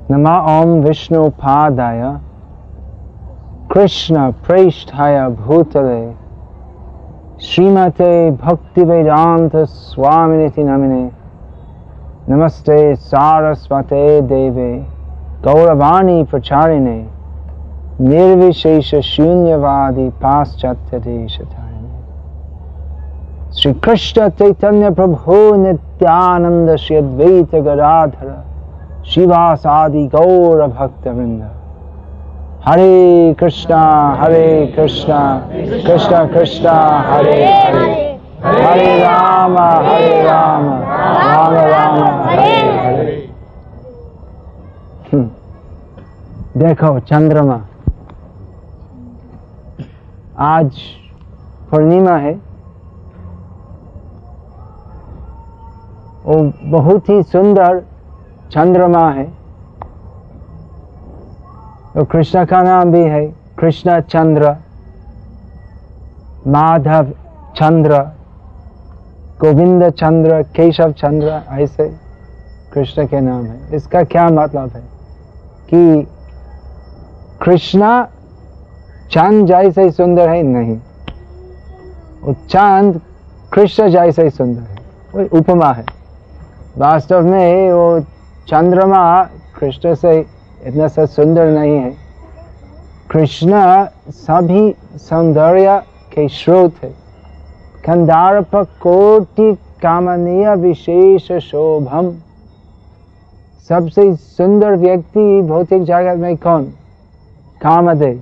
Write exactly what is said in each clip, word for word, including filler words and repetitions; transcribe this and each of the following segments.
नमः ओम विष्णुपादाय कृष्ण प्रेष्ठाय भूतले श्रीमते भक्तिवेदांत स्वामिनिति नमिने नमस्ते सारस्वते देवे गौरवाणी प्रचारिणे निर्विशेष शून्यवादी पाश्चात्य देशधारिणे श्री कृष्ण चैतन्य प्रभु नित्यानंद श्री अद्वैत गदाधर शिवासादि गौर भक्त वृंद। हरे कृष्णा हरे कृष्णा कृष्णा कृष्णा हरे हरे, हरे राम हरे राम राम राम हरे हरे। देखो चंद्रमा, आज पूर्णिमा है। वो बहुत ही सुंदर चंद्रमा है। तो कृष्ण का नाम भी है कृष्ण चंद्र, माधव चंद्र, गोविंद चंद्र, केशव चंद्र, ऐसे कृष्ण के नाम है। इसका क्या मतलब है कि कृष्ण चांद जैसे सुंदर है? नहीं, वो चांद कृष्ण जैसे सुंदर है, वो उपमा है। वास्तव में वो चंद्रमा कृष्ण से इतना सा सुंदर नहीं है। कृष्ण सभी सौंदर्य के स्रोत है। कंदार्प कोटि कामनीय विशेष शोभम। सबसे सुंदर व्यक्ति भौतिक जगत में कौन? कामदेव।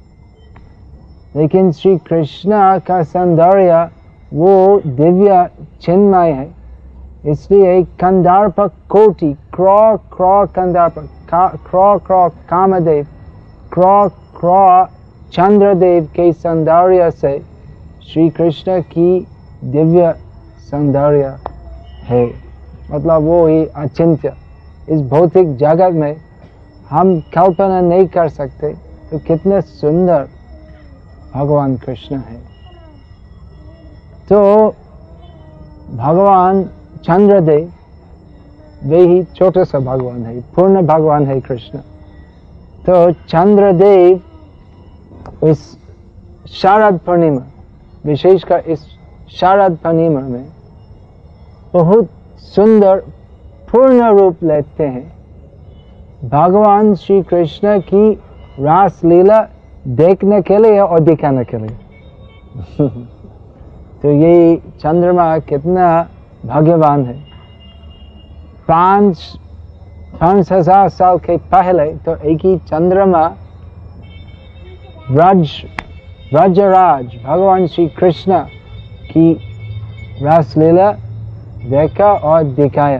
लेकिन श्री कृष्ण का सौंदर्य वो दिव्य चिन्मय है। इसलिए कंदार्प कोटि, क्रो क्रो कंदार्प, क्रो क्रो कामदेव, क्रो क्रो चंद्रदेव के सौंदर्य से श्री कृष्ण की दिव्य सौंदर्य है। मतलब वो ही अचिंत्य। इस भौतिक जगत में हम कल्पना नहीं कर सकते तो कितने सुंदर भगवान कृष्ण है। तो भगवान चंद्रदेव वे ही छोटा सा भगवान है, पूर्ण भगवान है कृष्ण। तो चंद्रदेव इस शारद पूर्णिमा, विशेषकर इस शारद पूर्णिमा में बहुत सुंदर पूर्ण रूप लेते हैं। भगवान श्री कृष्ण की रास लीला देखने के लिए और दिखाने के लिए। तो ये चंद्रमा कितना भाग्यवान है। पांच पांच हजार साल के पहले तो एक ही चंद्रमा ब्रज ब्रजराज भगवान श्री कृष्ण की रासलीला देखा और दिखाया।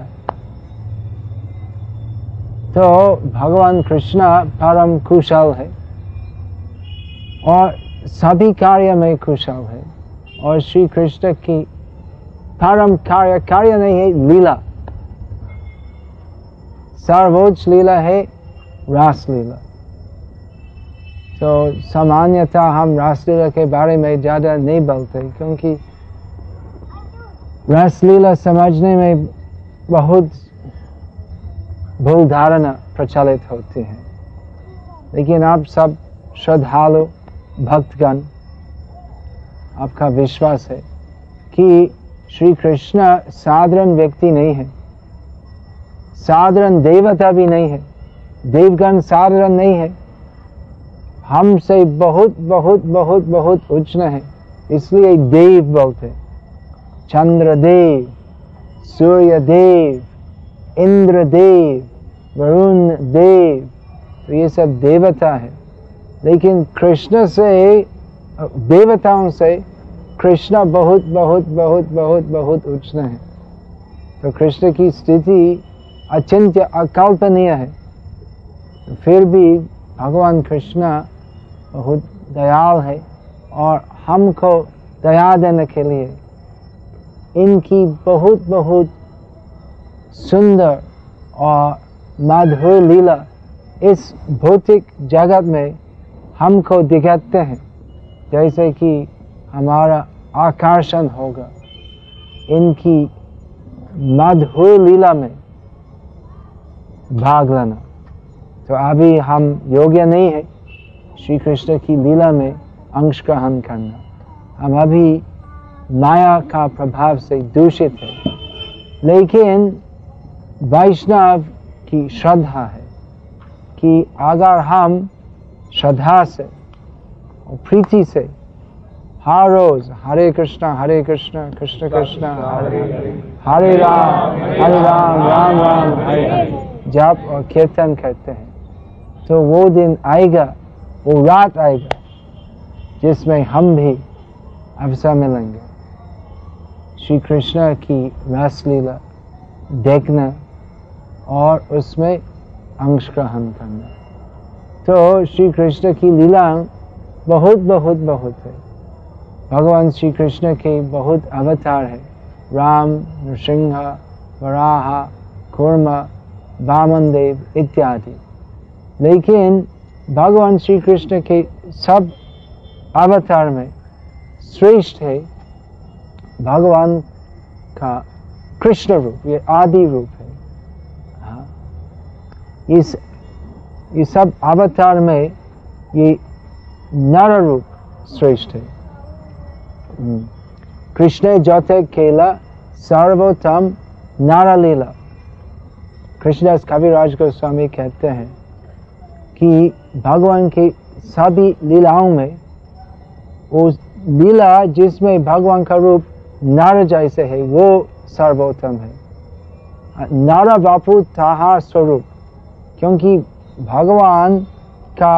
तो भगवान कृष्ण परम कुशल है और सभी कार्य में कुशल है। और श्री कृष्ण की परम कार्य कार्य नहीं है, लीला। सर्वोच्च लीला है रासलीला। तो सामान्यतः हम रासलीला के बारे में ज्यादा नहीं बोलते, क्योंकि रासलीला समझने में बहुत भूल धारणा प्रचलित होती है। लेकिन आप सब श्रद्धालु भक्तगण, आपका विश्वास है कि श्री कृष्ण साधारण व्यक्ति नहीं है, साधारण देवता भी नहीं है, देवगण साधारण नहीं है, हमसे बहुत बहुत बहुत बहुत उच्च है। इसलिए देव बोलते। चंद्रदेव, सूर्यदेव, इंद्रदेव, वरुण देव, तो ये सब देवता है। लेकिन कृष्ण से, देवताओं से कृष्ण बहुत बहुत बहुत बहुत बहुत उच्च है। तो कृष्ण की स्थिति अचिंत्य अकल्पनीय है। फिर भी भगवान कृष्ण बहुत दयाल है और हमको दया देने के लिए इनकी बहुत बहुत सुंदर और मधुर लीला इस भौतिक जगत में हमको दिखाते हैं, जैसे कि हमारा आकर्षण होगा इनकी मधुर लीला में भाग लेना। तो अभी हम योग्य नहीं है श्री कृष्ण की लीला में अंश ग्रहण करना। हम अभी माया का प्रभाव से दूषित है, लेकिन वैष्णव की श्रद्धा है कि अगर हम श्रद्धा से और प्रीति से हर रोज हरे कृष्णा हरे कृष्णा कृष्ण कृष्ण हरे हरे राम हरे राम राम राम हरे हरे जाप और कीर्तन करते हैं, तो वो दिन आएगा, वो रात आएगा जिसमें हम भी अवसर मिलेंगे श्री कृष्ण की रासलीला देखना और उसमें अंश ग्रहण करना। तो श्री कृष्ण की लीला बहुत बहुत बहुत है। भगवान श्री कृष्ण के बहुत अवतार है, राम, नृसिंह, वराह, कूर्म, वामन देव इत्यादि। लेकिन भगवान श्री कृष्ण के सब अवतार में श्रेष्ठ है भगवान का कृष्ण रूप, ये आदि रूप है। हाँ, इस ये सब अवतार में ये नर रूप श्रेष्ठ है। कृष्ण जते खेला सर्वोत्तम नारा लीला। कृष्णदास कविराज गोस्वामी कहते हैं कि भगवान के सभी लीलाओं में वो लीला जिसमें भगवान का रूप नर जैसे है वो सर्वोत्तम है। नर बापू ताहार स्वरूप, क्योंकि भगवान का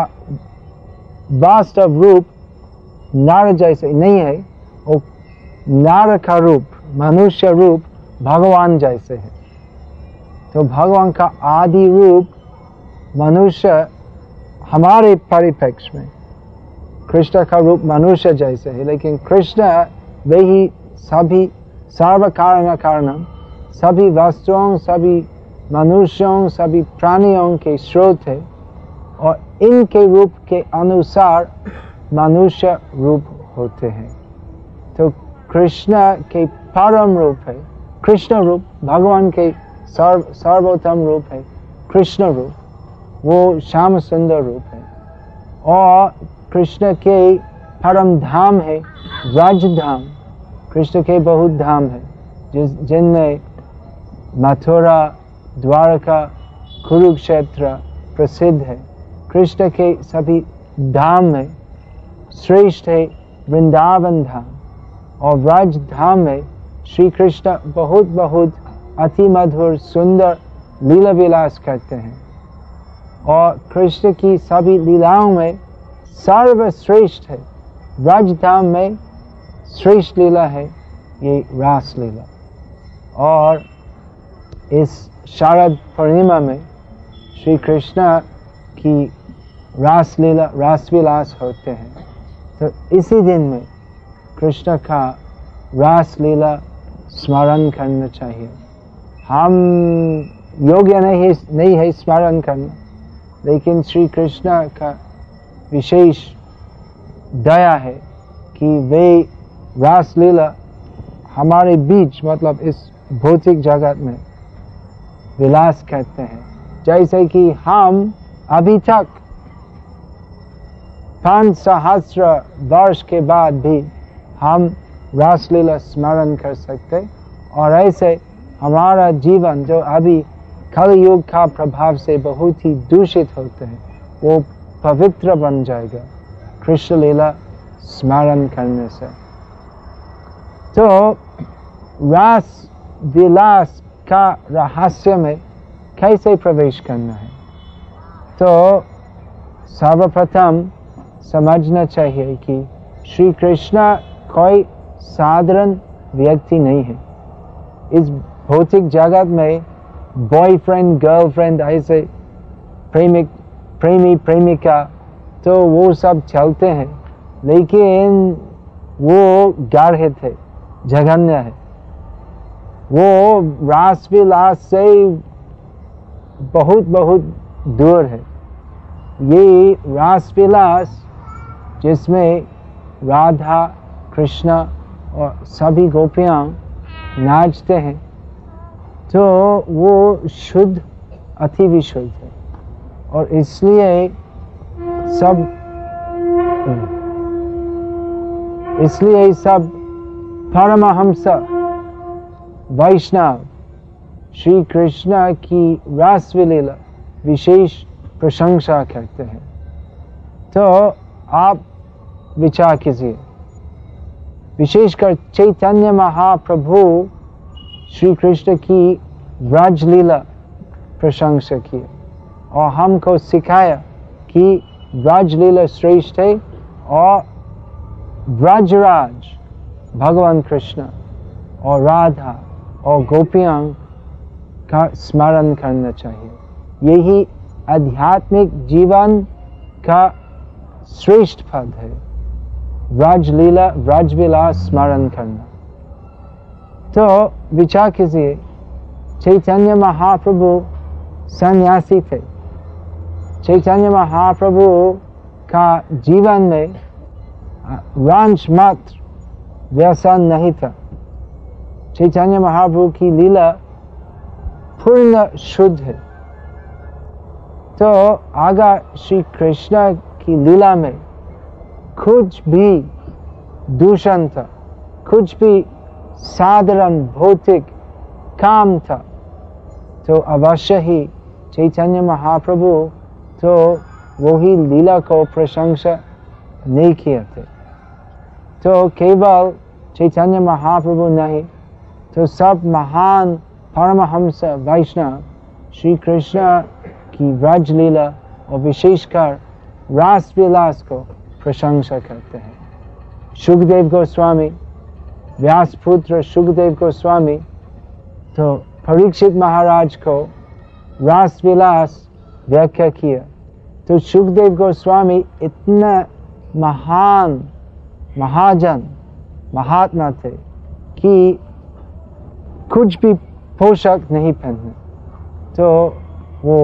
वास्तव रूप नर जैसे नहीं है, वो नर का रूप मनुष्य रूप भगवान जैसे है। तो भगवान का आदि रूप मनुष्य हमारे परिप्रेक्ष्य में कृष्ण का रूप मनुष्य जैसे है, लेकिन कृष्ण वही सभी सर्व कारण कारणम, सभी वस्तुओं सभी मनुष्यों सभी प्राणियों के स्रोत है और इनके रूप के अनुसार मनुष्य रूप होते हैं। तो कृष्ण के परम रूप है कृष्ण रूप, भगवान के सर्व सर्वोत्तम रूप है कृष्ण रूप, वो श्याम सुंदर रूप है। और कृष्ण के परम धाम है व्रज धाम। कृष्ण के बहुत धाम है जिस जिनमें मथुरा, द्वारका, कुरुक्षेत्र प्रसिद्ध है। कृष्ण के सभी धाम में श्रेष्ठ है वृंदावन धाम, और व्रज धाम में श्री कृष्ण बहुत बहुत अति मधुर सुंदर लीला विलास करते हैं। और कृष्ण की सभी लीलाओं में सर्वश्रेष्ठ है व्रज धाम में श्रेष्ठ लीला है ये रास लीला। और इस शारद पूर्णिमा में श्री कृष्ण की रास लीला रास विलास होते हैं। तो इसी दिन में कृष्ण का रास लीला स्मरण करना चाहिए। हम योग्य नहीं नहीं है स्मरण करना, लेकिन श्री कृष्ण का विशेष दया है कि वे रास लीला हमारे बीच मतलब इस भौतिक जगत में विलास करते हैं। जैसे कि हम अभी तक पांच सहस्र वर्ष के बाद भी हम रासलीला स्मरण कर सकते, और ऐसे हमारा जीवन जो अभी कलयुग का प्रभाव से बहुत ही दूषित होते हैं वो पवित्र बन जाएगा कृष्ण लीला स्मरण करने से। तो रास विलास का रहस्य में कैसे प्रवेश करना है, तो सर्वप्रथम समझना चाहिए कि श्री कृष्ण कोई साधारण व्यक्ति नहीं है। इस भौतिक जगत में बॉयफ्रेंड गर्लफ्रेंड ऐसे प्रेमिक प्रेमी प्रेमिका तो वो सब चलते हैं, लेकिन वो गाढ़े थे, जघन्य है। वो रास विलास से बहुत बहुत दूर है। ये रास विलास जिसमें राधा कृष्ण और सभी गोपियाँ नाचते हैं, तो वो शुद्ध अति विशुद्ध है। और इसलिए सब इसलिए सब परमहंस वैष्णव श्री कृष्ण की रासलीला विशेष प्रशंसा करते हैं। तो आप विचार कीजिए, विशेषकर चैतन्य महाप्रभु श्री कृष्ण की व्रजलीला प्रशंसा की और हमको सिखाया कि व्रजलीला श्रेष्ठ है और व्रजराज भगवान कृष्ण और राधा और गोपियां का स्मरण करना चाहिए। यही आध्यात्मिक जीवन का श्रेष्ठ पद है, व्रजलीला व्रजविलास स्मरण करना। तो विचार कीजिए, चैतन्य महाप्रभु सन्यासी थे। चैतन्य महाप्रभु का जीवन में रंच मात्र व्यसन नहीं था। चैतन्य महाप्रभु की लीला पूर्ण शुद्ध है। तो आगा श्री कृष्ण की लीला में कुछ भी दूषण था, कुछ भी साधारण भौतिक काम था, तो अवश्य ही चैतन्य महाप्रभु तो वही लीला को प्रशंसा नहीं किए थे। तो केवल चैतन्य महाप्रभु नहीं, तो सब महान परमहंस वैष्णव श्री कृष्ण की व्रजलीला और विशेषकर रास विलास को प्रशंसा करते हैं। शुकदेव गोस्वामी, व्यासपुत्र शुकदेव गोस्वामी तो परीक्षित महाराज को रास विलास व्याख्या किया। तो शुकदेव गोस्वामी इतना महान महाजन महात्मा थे कि कुछ भी पोशाक नहीं पहने, तो वो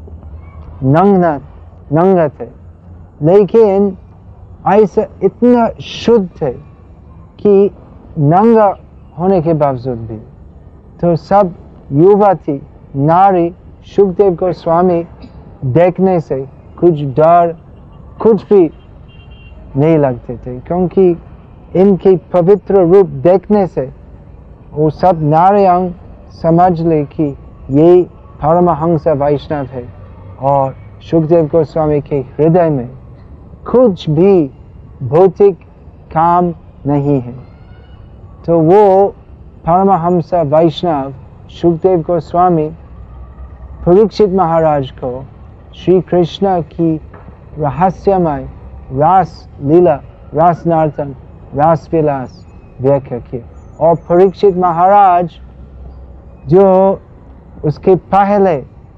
नंगा नंगा थे, लेकिन ऐसा इतना शुद्ध थे कि नंगा होने के बावजूद भी तो सब युवती नारी शुकदेव गोस्वामी देखने से कुछ डर कुछ भी नहीं लगते थे, क्योंकि इनकी पवित्र रूप देखने से वो सब नारियां समझ ले कि ये परमहंस वैष्णव है और शुकदेव गोस्वामी के हृदय में कुछ भी भौतिक काम नहीं है। तो वो परमहंस वैष्णव शुकदेव गोस्वामी परीक्षित महाराज को श्री कृष्ण की रहस्यमय रास लीला, रास नर्तन, रास विलास व्याख्या किए। और परीक्षित महाराज जो उसके पहले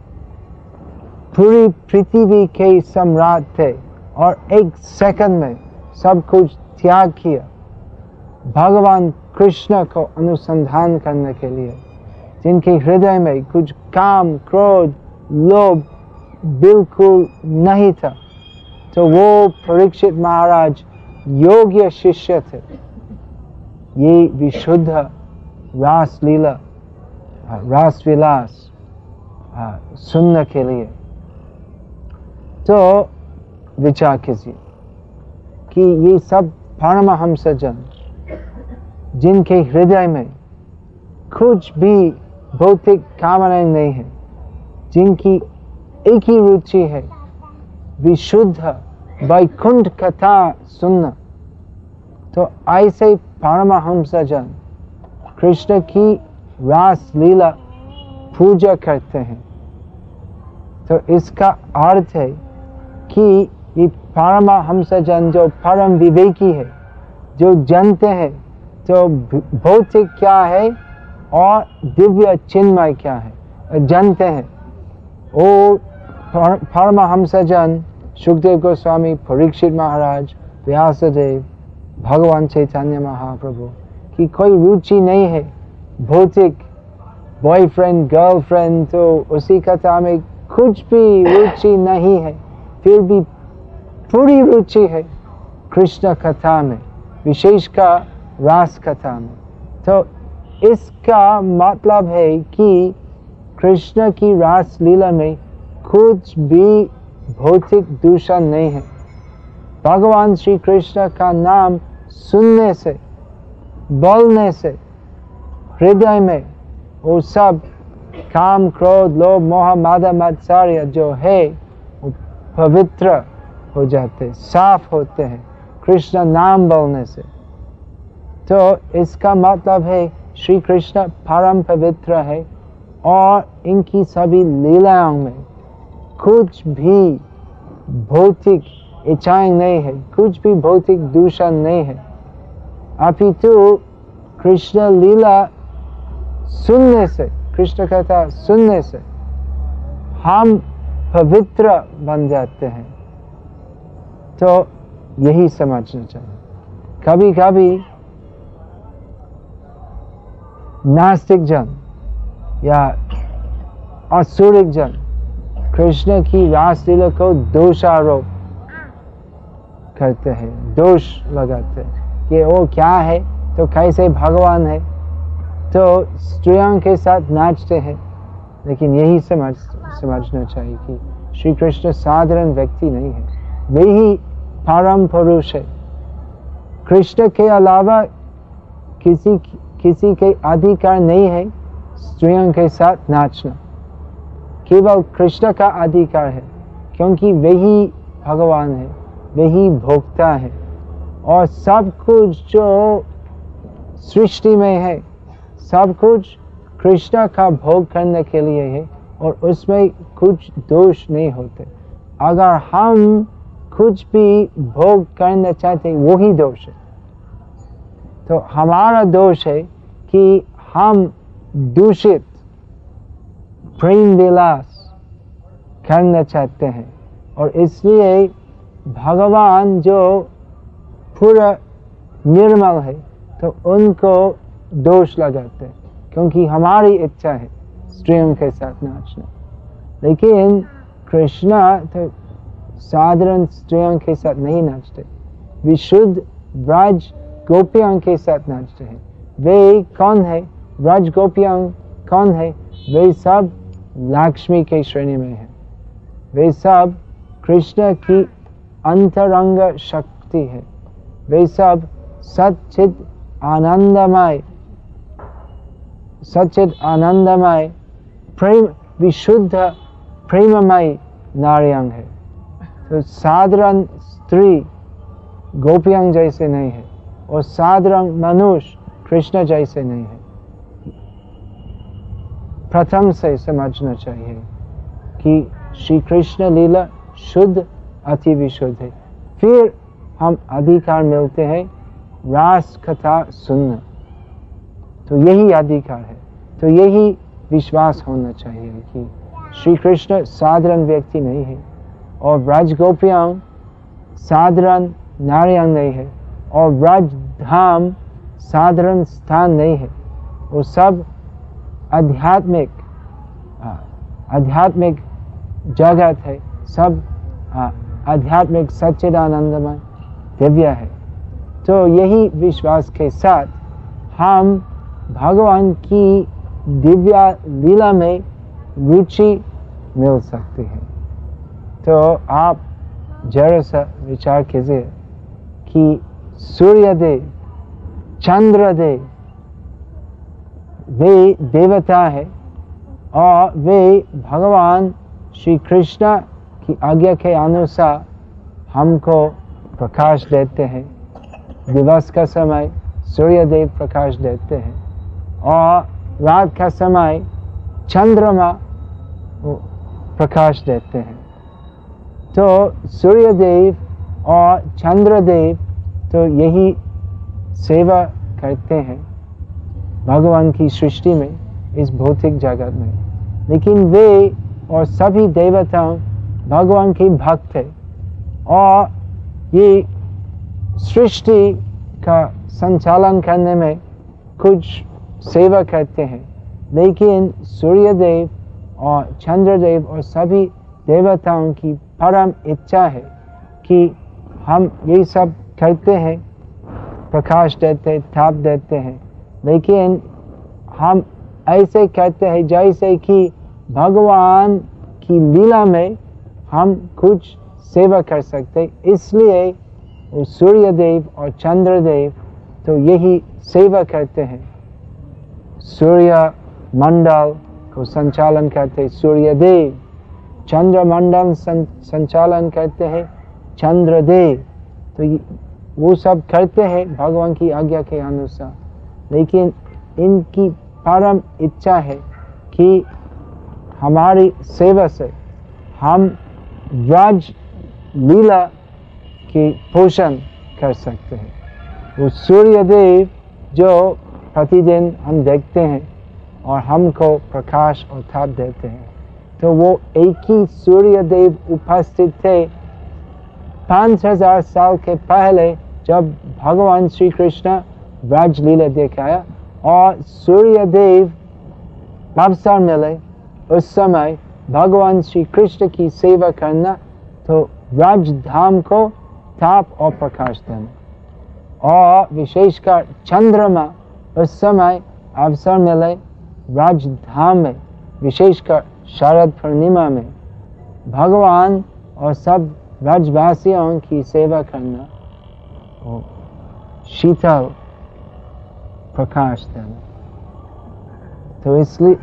पूरी पृथ्वी के सम्राट थे और एक सेकंड में सब कुछ त्याग किया भगवान कृष्ण को अनुसंधान करने के लिए, जिनके हृदय में कुछ काम क्रोध लोभ बिल्कुल नहीं था, तो वो परीक्षित महाराज योग्य शिष्य थे ये विशुद्ध रास लीला रास विलास सुनने के लिए। तो विचार कीजिए कि ये सब परमहंस जन जिनके हृदय में कुछ भी भौतिक कामनाएं नहीं है, जिनकी एक ही रुचि है विशुद्ध वैकुंठ कथा सुनना, तो ऐसे परमहंस जन कृष्ण की रास लीला पूजा करते हैं। तो इसका अर्थ है कि ये परमहंस जन जो परम विवेकी है, जो जानते हैं तो भौतिक क्या है और दिव्य चिन्मय क्या है, जानते हैं। और परमहंस जन शुकदेव गोस्वामी, परीक्षित महाराज, व्यासदेव, भगवान चैतन्य महाप्रभु की कोई रुचि नहीं है भौतिक बॉयफ्रेंड गर्लफ्रेंड, तो उसी कथा में कुछ भी रुचि नहीं है, फिर भी पूरी रुचि है कृष्ण कथा में, विशेषकर रास कथा में। तो इसका मतलब है कि कृष्ण की रास लीला में कुछ भी भौतिक दूषण नहीं है। भगवान श्री कृष्ण का नाम सुनने से, बोलने से हृदय में वो सब काम, क्रोध, लोभ, मोह, मद, मात्सर्य जो है वो पवित्र हो जाते, साफ होते हैं कृष्ण नाम बोलने से। तो इसका मतलब है श्री कृष्ण परम पवित्र है और इनकी सभी लीलाओं में कुछ भी भौतिक इच्छाएं नहीं है, कुछ भी भौतिक दूषण नहीं है। अपितु कृष्ण लीला सुनने से, कृष्ण कथा सुनने से हम पवित्र बन जाते हैं। तो यही समझना चाहिए। कभी कभी नास्तिक जन या असुरिक जन कृष्ण की रासलीला को दोषारोप करते हैं, दोष लगाते हैं कि वो क्या है, तो कैसे भगवान है, तो स्त्रियों के साथ नाचते हैं। लेकिन यही समझ समझना चाहिए कि श्री कृष्ण साधारण व्यक्ति नहीं है, वे ही परम पुरुष है। कृष्ण के अलावा किसी किसी के अधिकार नहीं है स्त्रियों के साथ नाचना, केवल कृष्ण का अधिकार है, क्योंकि वही भगवान है, वही भोक्ता है और सब कुछ जो सृष्टि में है सब कुछ कृष्ण का भोग करने के लिए है और उसमें कुछ दोष नहीं होते। अगर हम कुछ भी भोग करना चाहते वही दोष है। तो हमारा दोष है कि हम दूषित प्रेम विलास करना चाहते हैं और इसलिए भगवान जो पूरा निर्मल है तो उनको दोष लगाते हैं, क्योंकि हमारी इच्छा है स्त्रियों के साथ नाचना। लेकिन कृष्ण तो साधारण स्त्रियों के साथ नहीं नाचते, विशुद्ध ब्रज गोपियों के साथ नाचते हैं। वे कौन है? ब्रज गोपियां कौन है? वे सब लक्ष्मी के श्रेणी में है, वे सब कृष्ण की अंतरंग शक्ति है, वे सब सच्चिद आनंदमय सच्चिद आनंदमय प्रेम विशुद्ध प्रेममय नारियंग है। तो साधारण स्त्री गोपियां जैसे नहीं है और साधारण मनुष्य कृष्ण जैसे नहीं है। प्रथम से समझना चाहिए कि श्री कृष्ण लीला शुद्ध अति विशुद्ध है, फिर हम अधिकार मिलते हैं रास कथा सुनना। तो यही अधिकार है, तो यही विश्वास होना चाहिए कि श्री कृष्ण साधारण व्यक्ति नहीं है और ब्रज गोपियां साधारण नारियां नहीं है और ब्रज धाम साधारण स्थान नहीं है। वो सब आध्यात्मिक आध्यात्मिक जगत है, सब आध्यात्मिक सच्चिदानंदमय दिव्य है। तो यही विश्वास के साथ हम भगवान की दिव्य लीला में रुचि मिल सकती है। तो आप जरा सा विचार कीजिए कि सूर्यदेव, चंद्रदेव वे देवता है और वे भगवान श्री कृष्ण की आज्ञा के अनुसार हमको प्रकाश देते हैं। दिवस का समय सूर्यदेव प्रकाश देते हैं और रात का समय चंद्रमा प्रकाश देते हैं। तो सूर्यदेव और चंद्रदेव तो यही सेवा करते हैं भगवान की सृष्टि में, इस भौतिक जगत में। लेकिन वे और सभी देवता भगवान के भक्त हैं और ये सृष्टि का संचालन करने में कुछ सेवा करते हैं। लेकिन सूर्यदेव और चंद्रदेव और सभी देवताओं की परम इच्छा है कि हम ये सब करते हैं, प्रकाश देते, ताप देते हैं, लेकिन हम ऐसे कहते हैं जैसे कि भगवान की लीला में हम कुछ सेवा कर सकते, इसलिए वो सूर्य देव और चंद्र देव तो यही सेवा करते हैं। सूर्य मंडल को संचालन करते सूर्य देव, चंद्र मंडल संचालन करते हैं चंद्रदेव। तो वो सब करते हैं भगवान की आज्ञा के अनुसार, लेकिन इनकी परम इच्छा है कि हमारी सेवा से हम व्रज लीला की पोषण कर सकते हैं। वो सूर्य देव जो प्रतिदिन हम देखते हैं और हमको प्रकाश और ताप देते हैं, तो वो एक ही सूर्य देव उपस्थित थे पांच हजार साल के पहले जब भगवान श्री कृष्ण व्रज लीला दिखाया और सूर्य देव अवसर मिले उस समय भगवान श्री कृष्ण की सेवा करना, तो व्रज धाम को ताप और प्रकाश देना। और विशेषकर चंद्रमा उस समय अवसर मिले व्रज धाम में, विशेषकर शरद पूर्णिमा में भगवान और सब व्रजवासियों की सेवा करना और शीतल प्रकाश देना। तो इसलिए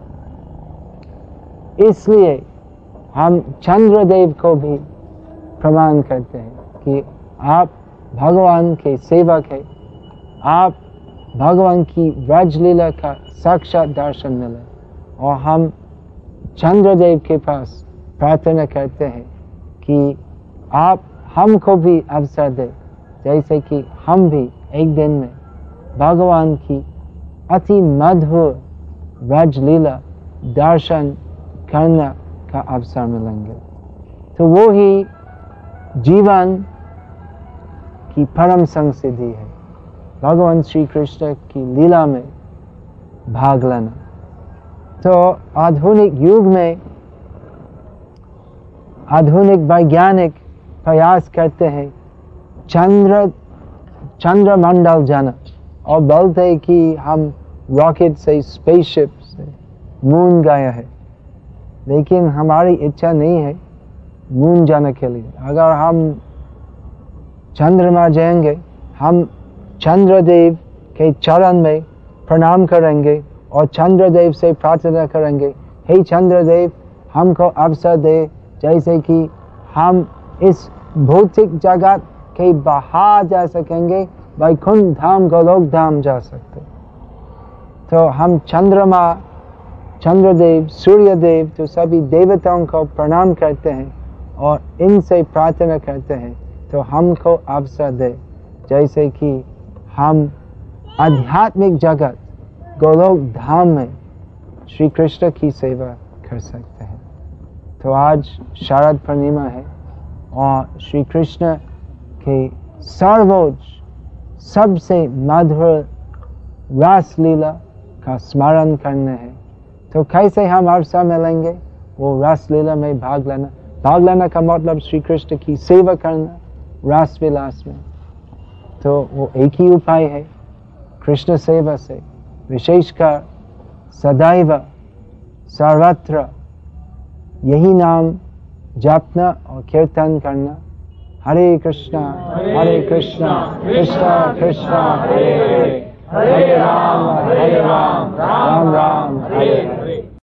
इसलिए हम चंद्रदेव को भी प्रमाण करते हैं कि आप भगवान के सेवक हैं, आप भगवान की व्रज लीला का साक्षात दर्शन मिले। और हम चंद्रदेव के पास प्रार्थना करते हैं कि आप हमको भी अवसर दे, जैसे कि हम भी एक दिन में भगवान की अति मधुर व्रज लीला दर्शन करने का अवसर मिलेंगे। तो वो ही जीवन की परम संसिद्धि है, भगवान श्री कृष्ण की लीला में भाग लेना। तो आधुनिक युग में आधुनिक वैज्ञानिक प्रयास करते हैं चंद्र चंद्रमंडल जाना और बोलते हैं कि हम रॉकेट से, स्पेसशिप से मून गया है, लेकिन हमारी इच्छा नहीं है मून जाने के लिए। अगर हम चंद्रमा जाएंगे, हम चंद्रदेव के चरण में प्रणाम करेंगे और चंद्रदेव से प्रार्थना करेंगे, हे चंद्रदेव हमको अवसर दे, जैसे कि हम इस भौतिक जगत के बाहर जा सकेंगे, वैकुंठ धाम, गोलोक धाम जा सकते। तो हम चंद्रमा, चंद्रदेव, सूर्यदेव, तो सभी देवताओं को प्रणाम करते हैं और इनसे प्रार्थना करते हैं, तो हमको अवसर दे, जैसे कि हम आध्यात्मिक जगत गोलोक धाम में श्री कृष्ण की सेवा कर सकते हैं। तो आज शरद पूर्णिमा है और श्री कृष्ण के सर्वोच्च सबसे मधुर रास लीला का स्मरण करने हैं। तो कैसे हम अवसर मिलेंगे वो रास लीला में भाग लेना। भाग लेना का मतलब श्री कृष्ण की सेवा करना रास विलास में। तो वो एक ही उपाय है, कृष्ण सेवा से, विशेषकर सदैव सर्वत्र यही नाम जपना और कीर्तन करना। हरे कृष्णा हरे कृष्णा कृष्णा कृष्णा हरे हरे, हरे राम हरे राम राम राम हरे हरे।